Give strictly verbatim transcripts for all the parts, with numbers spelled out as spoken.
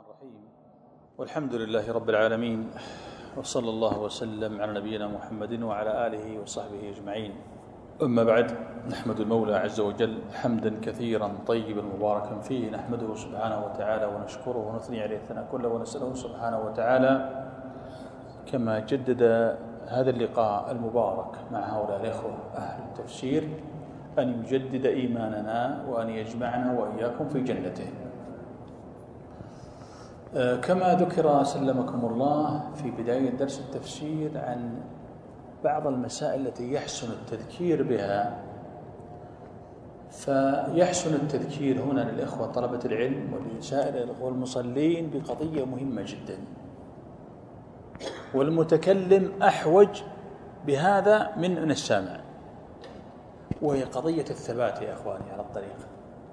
الرحيم، والحمد لله رب العالمين، وصلى الله وسلم على نبينا محمد وعلى آله وصحبه أجمعين. أما بعد، نحمد المولى عز وجل حمدا كثيرا طيبا مباركا فيه، نحمده سبحانه وتعالى ونشكره ونثني عليه الثناء كله، ونسأله سبحانه وتعالى كما جدد هذا اللقاء المبارك مع هؤلاء الإخوة أهل التفسير أن يجدد إيماننا وأن يجمعنا وإياكم في جنته. كما ذكر سلمكم الله في بداية درس التفسير عن بعض المسائل التي يحسن التذكير بها، فيحسن التذكير هنا للإخوة طلبة العلم ولسائر الإخوة المصلين بقضية مهمة جدا، والمتكلم أحوج بهذا من من السامع، وهي قضية الثبات يا إخواني على الطريق.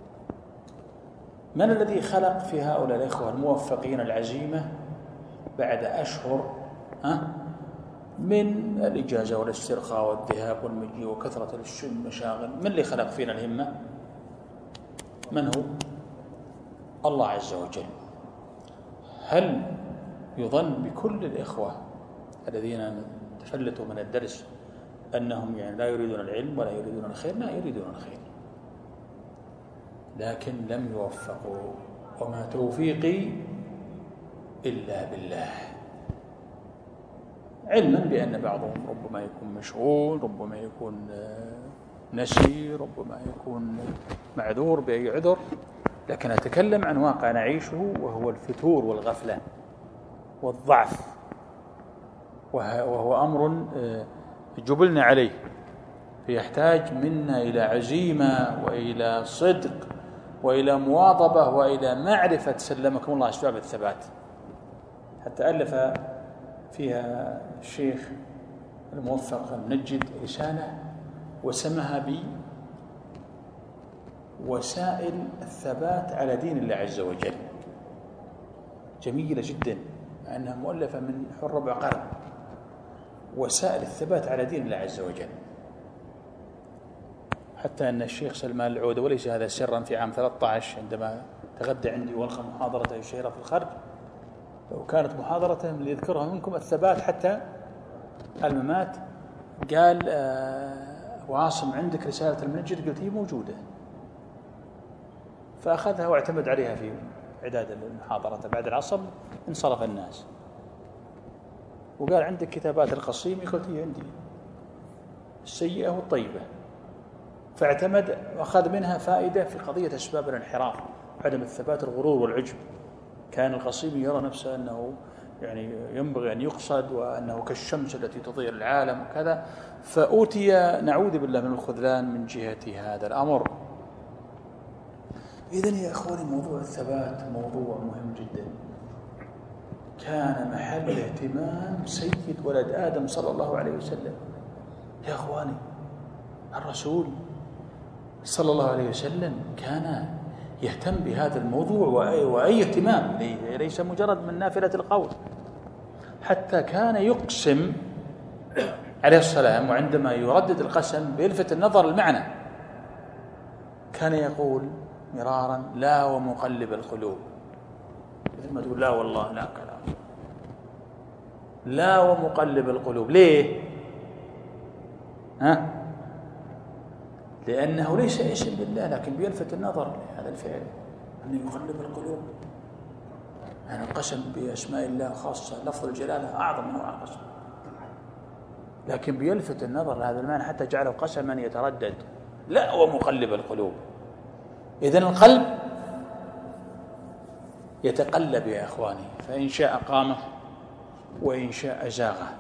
من الذي خلق في هؤلاء الإخوة الموفقين العزيمة بعد أشهر من الإجازة والاسترخاء والذهاب والمجيء وكثرة المشاغل؟ من اللي خلق فينا الهمة؟ من هو؟ الله عز وجل. هل يظن بكل الإخوة الذين تفلتوا من الدرس أنهم يعني لا يريدون العلم ولا يريدون الخير؟ لا، يريدون الخير، لكن لم يوفقوا. وما توفيقي إلا بالله، علما بأن بعضهم ربما يكون مشغول، ربما يكون نسي، ربما يكون معذور بأي عذر، لكن أتكلم عن واقع نعيشه، وهو الفتور والغفلة والضعف، وهو أمر جبلنا عليه، فيحتاج منا إلى عزيمة وإلى صدق وإلى مواظبة وإلى معرفة سلمكم الله أسباب الثبات. حتى ألف فيها الشيخ الموفق المنجد رسالة وسمها بوسائل الثبات على دين الله عز وجل، جميلة جدا مع أنها مؤلفة من حر ربع قلم. وسائل الثبات على دين الله عز وجل، حتى أن الشيخ سلمان العودة، وليس هذا سرا، في عام ثلاثة عشر عندما تغدى عندي والقى محاضرته الشهيرة في الخرج، لو كانت محاضرته اللي يذكرها منكم الثبات حتى الممات، قال آه وعاصم عندك رسالة المنجد؟ قلت هي موجودة، فأخذها واعتمد عليها في إعداد المحاضرة. بعد العصر انصرف الناس، وقال عندك كتابات القصيم؟ قلت هي عندي السيئة والطيبة، فاعتمد وأخذ منها فائدة في قضية أسباب الانحراف، عدم الثبات، الغرور والعجب. كان القصيم يرى نفسه أنه يعني ينبغي أن يقصد، وأنه كالشمس التي تضيء العالم وكذا، فأوتي نعوذ بالله من الخذلان من جهة هذا الأمر. إذن يا أخواني، موضوع الثبات موضوع مهم جدا، كان محل اهتمام سيد ولد آدم صلى الله عليه وسلم. يا أخواني، الرسول صلى الله عليه وسلم كان يهتم بهذا الموضوع، وأي اهتمام، ليس مجرد من نافلة القول. حتى كان يقسم عليه السلام، وعندما يردد القسم بيلفت النظر المعنى، كان يقول مرارا: لا ومقلب القلوب. مثل ما تقول لا والله، لا كلام، لا ومقلب القلوب. ليه؟ ها؟ لأنه ليس اسم بالله، لكن بيلفت النظر لهذا الفعل، أن يقلب القلوب. يعني القسم بأسماء الله خاصة، لفظ الجلالة أعظم نوع قسم، لكن بيلفت النظر لهذا المعنى حتى جعله قسما يتردد. لا ومقلب القلوب. إذن القلب يتقلب يا إخواني، فإن شاء قامه وإن شاء زاغه.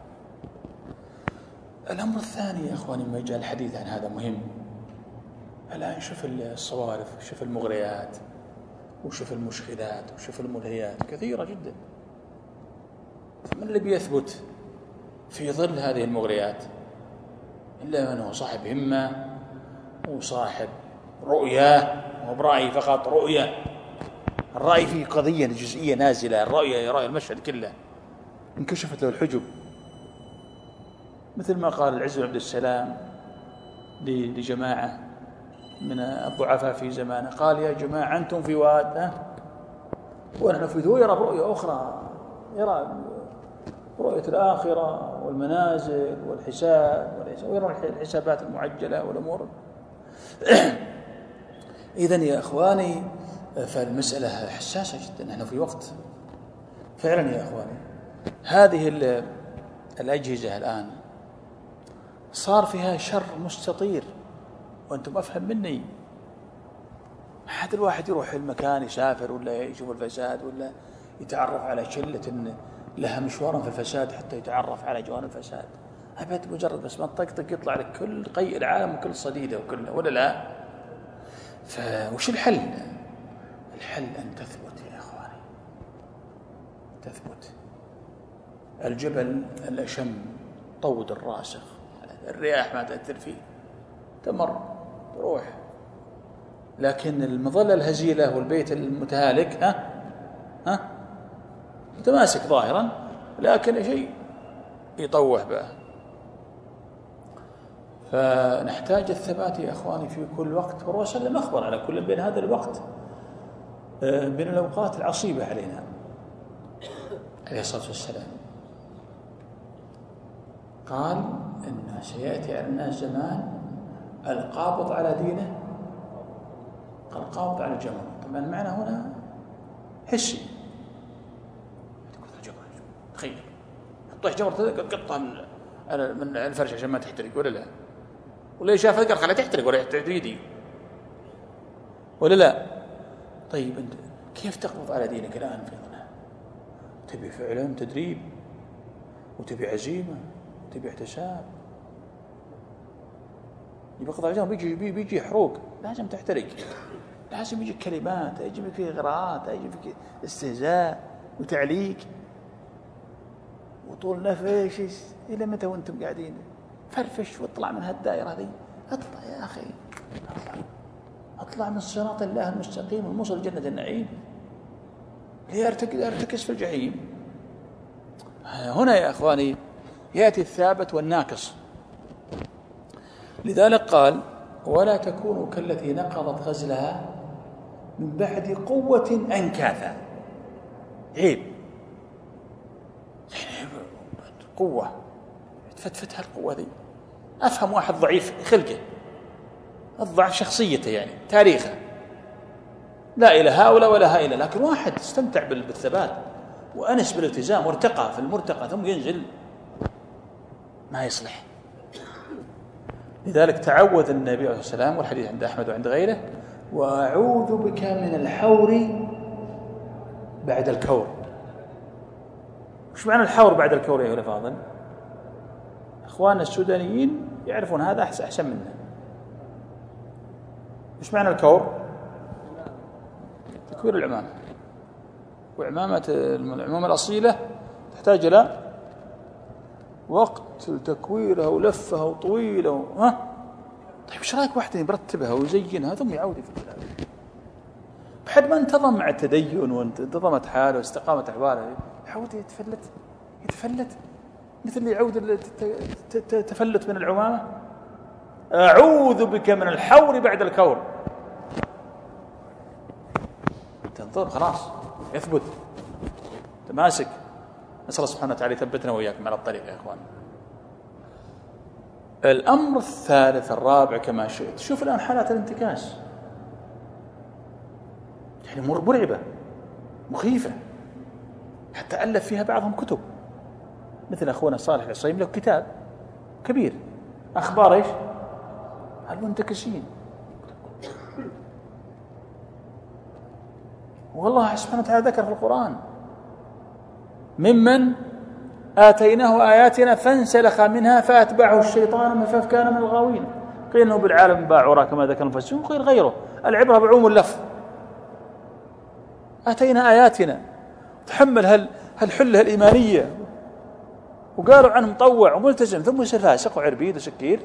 الأمر الثاني يا إخواني، ما جاء الحديث عن هذا مهم. الآن شوف الصوارف، شوف المغريات، وشوف المشغلات، وشوف الملهيات كثيرة جدا. فمن اللي بيثبت في ظل هذه المغريات إلا من هو صاحب همة وصاحب رؤية، مو برأي فقط، رؤية. الرأي فيه قضية جزئية نازلة، الرؤية يرى المشهد كله، انكشفت له الحجب، مثل ما قال العز بن عبد السلام لجماعة من الضعفاء في زمانه، قال: يا جماعة أنتم في واد ونحن في ذو يرى رؤية أخرى، يرى رؤية الآخرة والمنازل والحساب ويرى الحسابات المعجلة والأمور. إذن يا إخواني فالمسألة حساسة جدا. نحن في وقت فعلا يا إخواني هذه الأجهزة الآن صار فيها شر مستطير، وأنتم أفهم مني. حد الواحد يروح المكان يسافر ولا يشوف الفساد ولا يتعرف على شلة لها مشوارا في الفساد حتى يتعرف على جوانب الفساد. أبد مجرد بس ما تطقطق يطلع لك كل قيء العالم وكل صديده وكل، ولا لا؟ فوش الحل؟ الحل أن تثبت يا إخواني، تثبت. الجبل الأشم طود الراسخ، الرياح ما تأثر فيه، تمر تروح. لكن المظلة الهزيلة والبيت المتهالك ها ها متماسك ظاهرا لكن شيء يطوح به. فنحتاج الثبات يا إخواني في كل وقت. والرسول صلى الله عليه وسلم أخبر على كل بين هذا الوقت من الأوقات العصيبة علينا عليه الصلاة والسلام. قال إن سيأتي على الناس زمان القابض على دينه القابض على الجمر. طبعا المعنى هنا حسي، تخيل حطه جمر تقطع من من الفرش عشان ما تحترق ولا لا؟ ولا شاف ذكر خلها تحترق ولا تحترق يدي ولا لا؟ طيب أنت كيف تقبض على دينك الآن في ظنها؟ تبي فعلا تدريب وتبي عزيمة وتبي احتساب. يبقى قضاء الجمر بيجي بيجي حروق، لازم تحترق، لازم يجيك كلمات، يجي فيك غراءات، يجي فيك استهزاء وتعليق وطول نفس. إلى متى وأنتم قاعدين؟ فرفش واطلع من هالدائرة هذه، اطلع يا أخي، اطلع اطلع من صراط الله المستقيم الموصل جنة النعيم، ليه ارتكز في الجحيم؟ هنا يا أخواني يأتي الثابت والناقص. لذلك قال ولا تكونوا كالتي نقضت غزلها من بعد قوة أنكاثا. عيب يعني قوة تفتفتها القوة ذي. أفهم واحد ضعيف خلقه، الضعف شخصيته يعني تاريخه، لا إلى هؤلاء ولا هؤلاء، لكن واحد استمتع بالثبات وأنس بالالتزام وارتقى في المرتقى ثم ينزل، ما يصلح. لذلك تعوذ النبي عليه الصلاة والسلام، والحديث عند أحمد وعند غيره، وأعوذ بك من الحور بعد الكور. وش معنى الحور بعد الكور يا فاضل؟ إخواننا السودانيين يعرفون هذا أحسن منا. وش معنى الكور؟ تكوير العمامة، وعمامة العمامة الأصيلة تحتاج إلى وقت تكويرها ولفها وطويلة ها. طيب ايش رايك واحد يرتبها ويزينها ثم يعود في البلاد؟ بحد ما انتظم مع التدين وانتظمت حاله واستقامت احواله يعود يتفلت يتفلت مثل اللي يعود التفلت من العمامة. أعوذ بك من الحور بعد الكور. تنظر خلاص يثبت تماسك. نسأل الله سبحانه وتعالى يثبتنا وإياكم على الطريق يا إخوان. الأمر الثالث الرابع كما شئت. شوف الآن حالات الانتكاس يعني مرعبة مخيفة، حتى ألف فيها بعضهم كتب، مثل أخونا صالح العصيم له كتاب كبير أخبار إيش المنتكسين. والله سبحانه وتعالى ذكر في القرآن ممن آتيناه آياتنا فانسلخ منها فأتبعه الشيطان فكان من الغاوين. قيل إنه بالعالم باعورا كما ذكر المفسرون، قيل غيره. العبرة بعموم اللفظ. آتينا آياتنا تحمل هال هالحلة الإيمانية وقالوا عنه مطوع وملتزم ثم يصير فاسق وعربيد وسكير.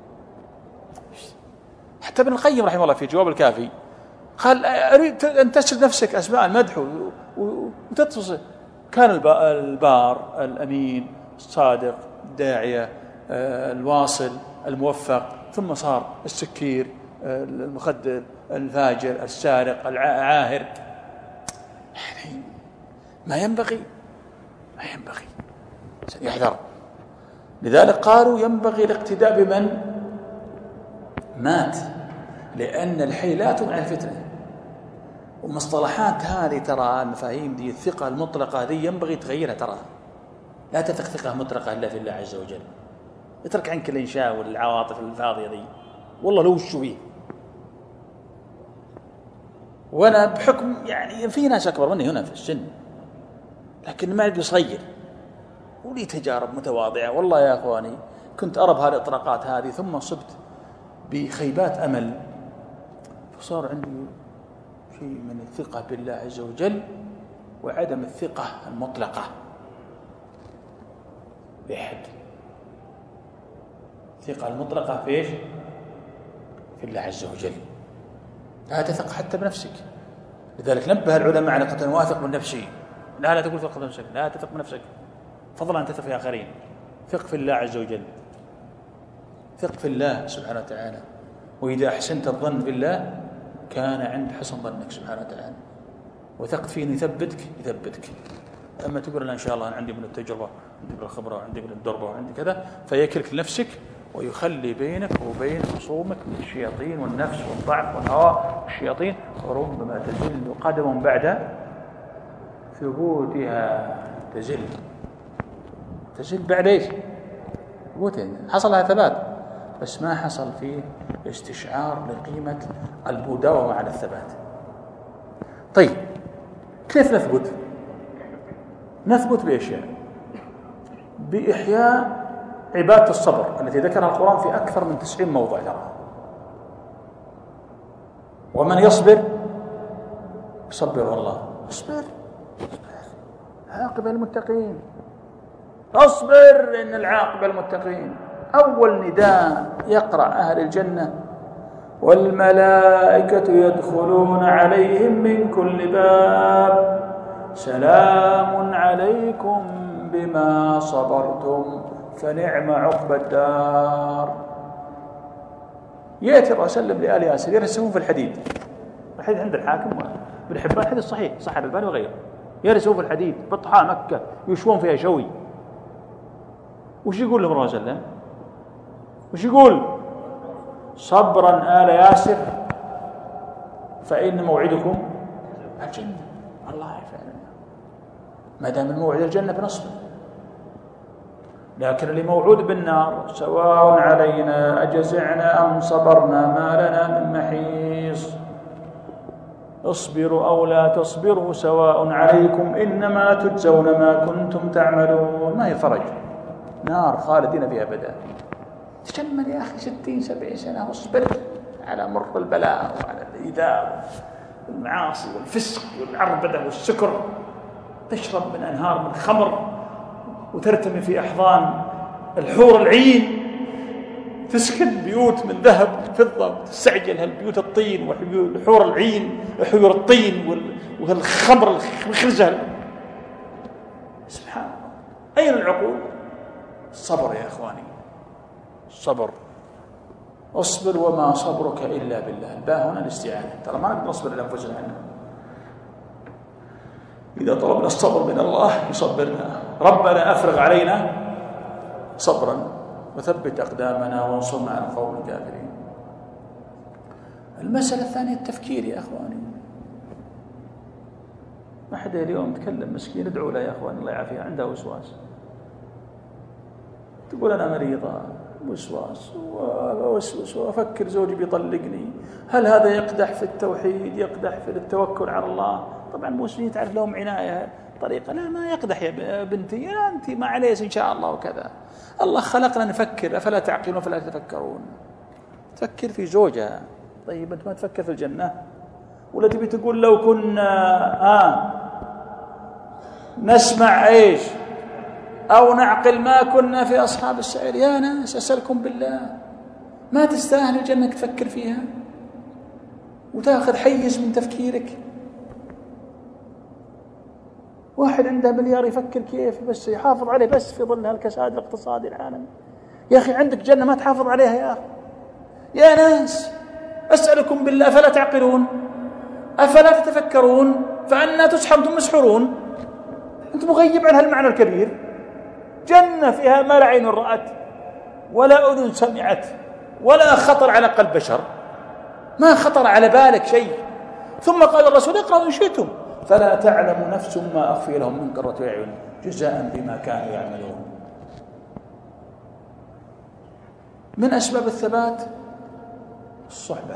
حتى ابن القيم رحمه الله في جواب الكافي قال أريد أن تسل نفسك أسماء المدح وتتصل. كان البار الأمين الصادق الداعية الواصل الموفق، ثم صار السكير المخدر الفاجر السارق العاهر. يعني ما ينبغي ما ينبغي يحذر. لذلك قالوا ينبغي الاقتداء بمن مات، لأن الحي لا تمنع الفتنة. ومصطلحات هذه ترى المفاهيم دي الثقة المطلقة هذه ينبغي تغيرها، ترى لا تثق ثقة مطلقة إلا في الله عز وجل. اترك عنك الإنشاء والعواطف الفاضية دي، والله لو شو فيه. وأنا بحكم يعني في ناس أكبر مني هنا في السن، لكن ما أبي صغير ولي تجارب متواضعة. والله يا أخواني كنت أرى بهالإطراقات هذه ثم صبت بخيبات أمل، فصار عندي شيء من الثقة بالله عز وجل وعدم الثقة المطلقة بأحد. الثقة المطلقة في إيش؟ في الله عز وجل. لا تثق حتى بنفسك. لذلك نبه العلماء على قتل واثق من نفسي. لا لا تقول ثق بنفسك، لا تثق بنفسك فضلا أن تثق في آخرين. ثق في الله عز وجل، ثق في الله سبحانه وتعالى. وإذا أحسنت الظن بالله كان عند حسن ظنك سبحانه وتعالى. وثق فيه أن يثبتك يثبتك. أما تقول أنا إن شاء الله أنا عندي من التجربة، عندي من الخبرة، وعندي من الدربة، وعندي كذا، فيكلك لنفسك ويخلي بينك وبين خصومك من الشياطين والنفس والضعف والهوى والشياطين. وربما تزل قدم بعد ثبوتها. تزل تزل بعد ايش؟ ثبوتها. حصل لها ثبات بس ما حصل فيه استشعار لقيمة المداومة على الثبات. طيب كيف نثبت؟ نثبت بأشياء: بإحياء عبادة الصبر التي ذكرها القرآن في أكثر من تسعين موضع ترى. ومن يصبر يصبر الله. اصبر عاقبة المتقين، اصبر إن العاقبة المتقين. أول نداء يقرأ أهل الجنة: والملائكة يدخلون عليهم من كل باب سلام عليكم بما صبرتم فنعم عقبى الدار. يأتي الرسول صلى الله عليه وسلم لآل ياسر يرسمون في الحديد. الحديد عند الحاكم وابن حبان حديث صحيح، صح الألباني وغيره. يرسمون في الحديد بطحاء مكة يشوون فيها شوي. وش يقول لهم الرسول صلى الله عليه وسلم؟ وش يقول؟ صبرا آل ياسر فإن موعدكم الجنة. الله فعلا ما دام الموعد الجنة بنصبر. لكن اللي موعود بالنار سواء علينا أجزعنا أم صبرنا ما لنا من محيص. اصبروا أو لا تصبروا سواء عليكم إنما تجزون ما كنتم تعملون. ما هي فرج، نار خالدين فيها أبدا. تجمل يا أخي ستين سبعين سنة واصبر على مر البلاء وعلى الإيذاء والمعاصي والفسق والعربدة والسكر. تشرب من أنهار من خمر وترتمي في أحضان الحور العين، تسكن بيوت من ذهب وفضة وتستعجل هالبيوت الطين وحور العين وحور الطين والخمر الخرزة. سبحان الله. أين العقول؟ الصبر يا إخواني، الصبر. اصبر وما صبرك إلا بالله. الباء هنا الاستعانة. ترى ما نقدر نصبر لأنفسنا عنه. إذا طلبنا الصبر من الله يصبرنا. ربنا أفرغ علينا صبرا وثبت أقدامنا وانصرنا على القوم الكافرين. المسألة الثانية التفكير يا أخواني. ما حدا اليوم تكلم مسكين ادعو له يا أخواني الله يعافيه، عنده وسواس. تقول أنا مريضة وسواس وأوسوس وأفكر زوجي بيطلقني، هل هذا يقدح في التوحيد؟ يقدح في التوكل على الله؟ طبعا المسلمين تعرف لهم عناية طريقة. لا ما يقدح يا بنتي، لا أنت ما عليك إن شاء الله وكذا. الله خلقنا نفكر، أفلا تعقلون فلا تتفكرون. تفكر في زوجها. طيب أنت ما تفكر في الجنة؟ ولا تبي تقول لو كنا آه نسمع إيش أو نعقل ما كنا في أصحاب السعير؟ يا ناس أسألكم بالله، ما تستاهل الجنة تفكر فيها وتأخذ حيز من تفكيرك؟ واحد عنده مليار يفكر كيف بس يحافظ عليه بس في ظل هالكساد الاقتصادي العالمي. يا أخي عندك جنة ما تحافظ عليها يا أخي. يا ناس أسألكم بالله أفلا تعقلون؟ أفلا تتفكرون؟ فأنا تسحر أنتم مسحورون، أنت مغيب عن هالمعنى الكبير. جنة فيها ما لا عين رأت ولا أذن سمعت ولا خطر على قلب بشر، ما خطر على بالك شيء. ثم قال الرسول اقرأوا إن شئتم فلا تعلم نفس ما أخفي لهم من قرة أعين جزاء بما كانوا يعملون. من أسباب الثبات الصحبة.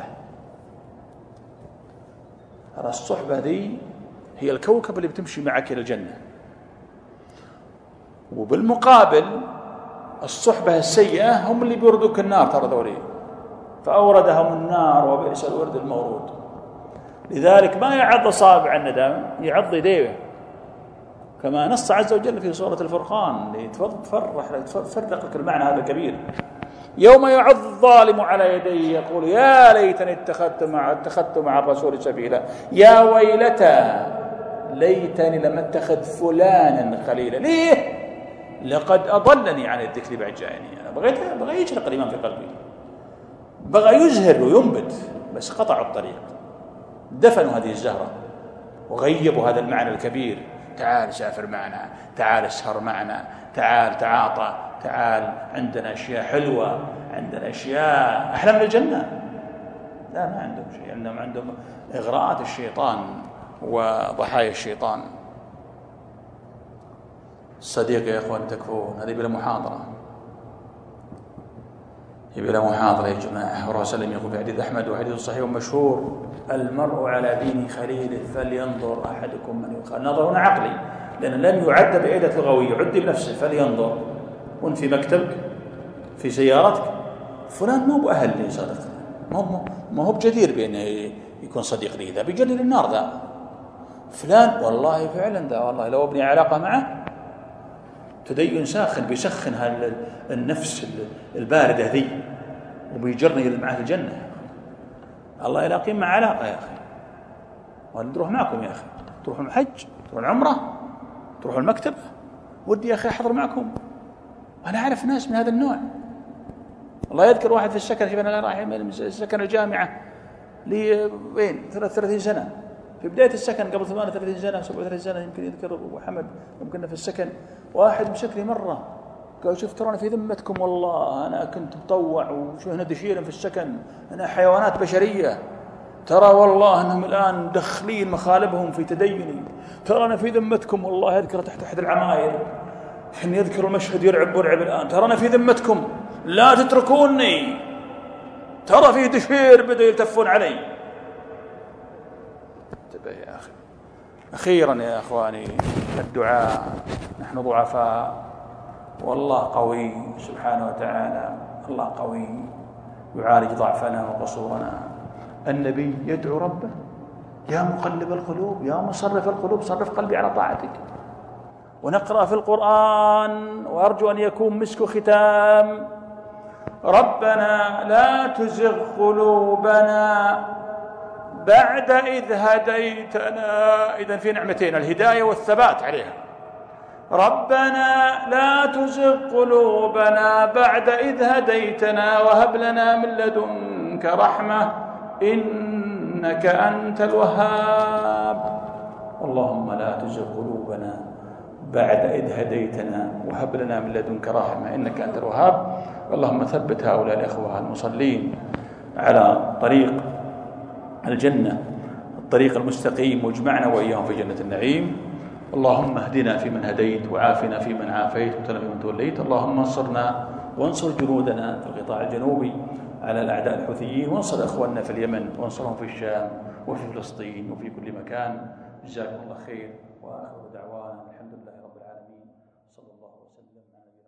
ترى الصحبة دي هي الكوكب اللي بتمشي معك إلى الجنة، وبالمقابل الصحبة السيئة هم اللي بيوردوك النار. ترى ذولي فأوردهم النار وبئس الورد المورود. لذلك ما يعض أصابع الندم، يعض يديه، كما نص عز وجل في سورة الفرقان لتفرح تفرق لك المعنى هذا كبير. يوم يعض الظالم على يديه يقول يا ليتني اتخذت مع اتخذت مع الرسول سبيلا يا ويلتى ليتني لم اتخذ فلانا خليلا. ليه؟ لقد أضلني عن الذكر بعد جاءني. أنا بغيت بغى يشرق الإيمان في قلبي، بغى يزهر وينبت، بس قطعوا الطريق، دفنوا هذه الزهرة وغيبوا هذا المعنى الكبير. تعال سافر معنا، تعال اسهر معنا، تعال تعاطى، تعال عندنا أشياء حلوة، عندنا أشياء أحلى من الجنة. لا، ما عندهم شيء، عندهم عندهم إغراءات الشيطان وضحايا الشيطان. الصديق يا إخوان تكفون، هذه بلا محاضرة، بلا محاضرة يا جماعة. ورسول سلم يقول في حديث أحمد وحديث صحيح مشهور المرء على دين خليله فلينظر أحدكم من يخالف. نظر هنا عقلي، لأن لم يعد بأيدة لغوية، عد بنفسه. فلينظر، وانت في مكتبك في سيارتك فلان ما هو أهل لي صدق، ما هو ما هو بجدير بأنه يكون صديق لي، ذا بيجري للنار ذا فلان. والله فعلا ذا والله لو ابني علاقة معه تدين ساخن، بيسخن هال النفس الباردة ذي وبيجرني معه الجنة. الله يلاقين مع علاقة يا أخي، وأنا نروح معكم يا أخي، تروحوا الحج، تروحوا العمرة، تروحوا المكتب، ودي يا أخي أحضر معكم. أنا أعرف ناس من هذا النوع. الله يذكر واحد في السكن، شوف أنا رايح من السكن الجامعة لي وين ثلاثين سنة، في بداية السكن قبل ثمانية وثلاثين سنة سبعة وثلاثين سنة يمكن يذكر أبو حمد، يمكن في السكن واحد مسكني مرة قال شوف ترى أنا في ذمتكم والله أنا كنت مطوع وشو هنا دشيرا في السكن، أنا حيوانات بشرية، ترى والله أنهم الآن دخلين مخالبهم في تديني، ترى أنا في ذمتكم والله. يذكر تحت أحد العماير حين يذكر المشهد يرعب ورعب الآن، ترى أنا في ذمتكم لا تتركوني، ترى في دشير بدأوا يلتفون علي. انتبه يا أخي. أخيرا يا أخواني الدعاء، نحن ضعفاء والله قوي سبحانه وتعالى، الله قوي يعالج ضعفنا وقصورنا. النبي يدعو ربه يا مقلب القلوب يا مصرف القلوب صرف قلبي على طاعتك. ونقرأ في القرآن وأرجو أن يكون مسك ختام ربنا لا تزغ قلوبنا بعد إذ هديتنا. إذن في نعمتين، الهداية والثبات عليها. ربنا لا تزغ قلوبنا بعد إذ هديتنا وهب لنا من لدنك رحمة إنك أنت الوهاب. اللهم لا تزغ قلوبنا بعد إذ هديتنا وهب لنا من لدنك رحمة إنك أنت الوهاب. اللهم ثبت هؤلاء الإخوة المصلين على طريق الجنة، الطريق المستقيم، واجمعنا وإياهم في جنة النعيم. اللهم اهدنا فيمن هديت وعافنا فيمن عافيت وتولنا فيمن توليت. اللهم انصرنا وانصر جنودنا في القطاع الجنوبي على الأعداء الحوثيين، وانصر أخواننا في اليمن وانصرهم في الشام وفي فلسطين وفي كل مكان. جزاكم الله خير، وآخر دعوانا الحمد لله رب العالمين. صلى الله وسلم على